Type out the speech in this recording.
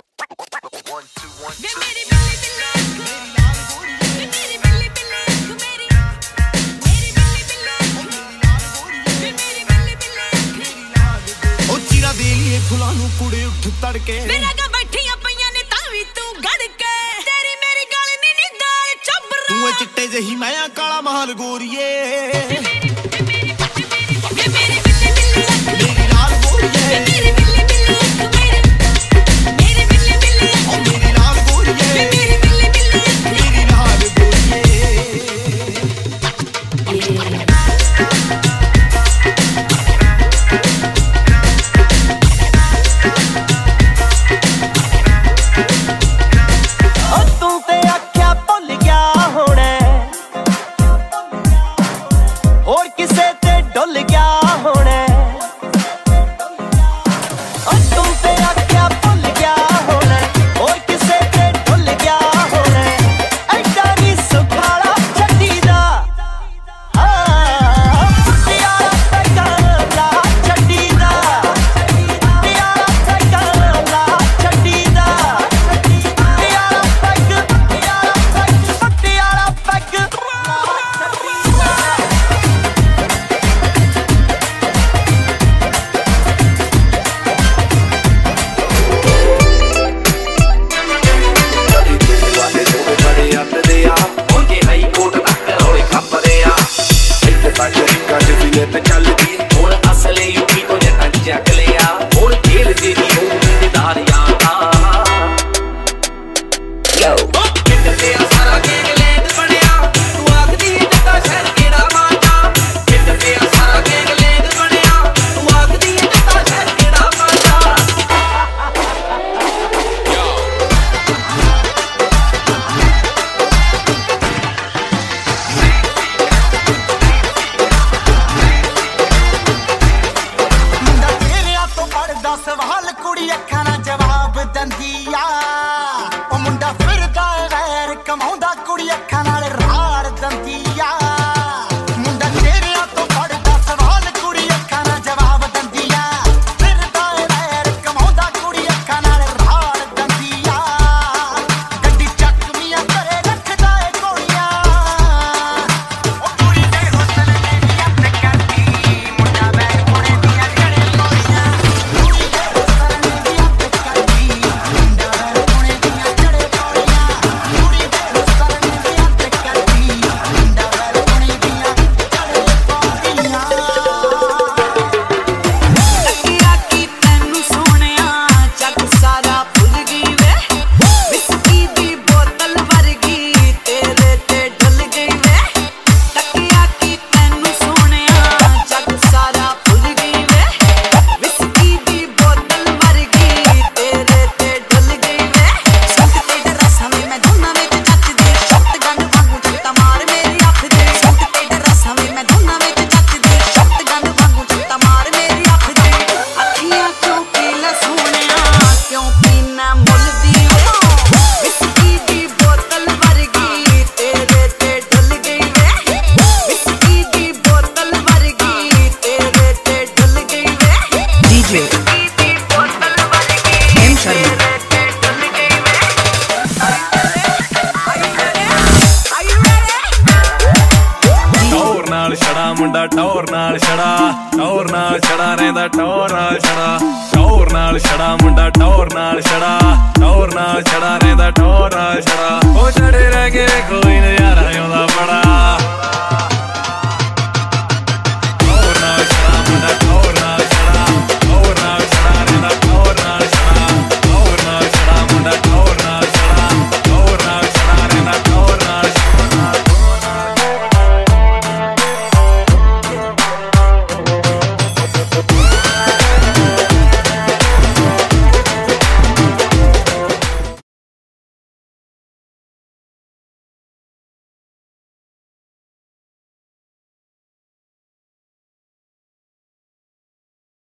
ਫੁੱਲਾਂ ਨੂੰ ਕੁੜੇ ਉੱਠ ਤੜਕੇ ਮੇਰਾ ਗਾ ਬੈਠੀਆਂ ਪਈਆਂ ਨੇ ਤਾਂ ਵੀ ਤੂੰ ਗੜ ਕੇ ਤੇਰੀ ਮੇਰੀ ਗੱਲ ਨੀ ਦਾਲ ਚੱਬਰ ਤੂੰ ਚਿੱਟੇ ਜਿਹੀ ਮੈਂ ਕਾਲਾ ਮਹਾਲ ਗੋਰੀਏ ਸਵਾਲ ਕੁੜੀ ਅੱਖਾਂ ਨਾਲ ਜਵਾਬ ਦਿੰਦੀ ਆ ਉਹ ਮੁੰਡਾ ਫਿਰਦਾ ਗੈਰ ਕਮਾਉਂਦਾ ਕੁੜੀ ਅੱਖਾਂ ਨਾਲ ਰਾੜ ਦਿੰਦੀ ਆ ਮੁੰਡਾ ਤੇਰਿਆਂ ਤੋਂ ਪੜਦਾ ਸਵਾਲ ਕੁੜੀ ਅੱਖਾਂ ਨਾਲ ਜਵਾਬ ਦਿੰਦੀ ਆ ਫਿਰਦਾ ਗੈਰ ਕਮਾਉਂਦਾ ਕੁੜੀ ਅੱਖਾਂ ਨਾਲ ਰਾੜ ਦਿੰਦੀ ਆ ਗੱਡੀ ਚੱਕਵੀਆਂ ਘਰੇ ਰੱਖਦਾ ਏ ਗੋਲੀਆਂ ਉਹ ਕੁੜੀ ਦੇ ਹੁਸਨ ਨੇ ਵੀ ਅੱਤ ਕਰਦੀ ਮੁੰਡਾ ਬੈਠ ਕੋਲੇ ਦੀਆਂ ਘੜੇ ਲੋਈਆਂ ਮੁੰਡਾ ਟੌਰ ਨਾਲ ਛੜਾ ਰਹਿੰਦਾ ਟੌਰ ਨਾਲ ਛੜਾ ਟੌਰ ਨਾਲ ਛੜਾ ਮੁੰਡਾ ਟੌਰ ਨਾਲ ਛੜਾ ਰਹਿੰਦਾ ਟੌਰ ਨਾਲ ਛੜਾ ਉਹ ਛੜੇ ਰਹਿ ਕੇ ਕੋਈ ਨਜ਼ਾਰਾ ਆਉਂਦਾ ਬੜਾ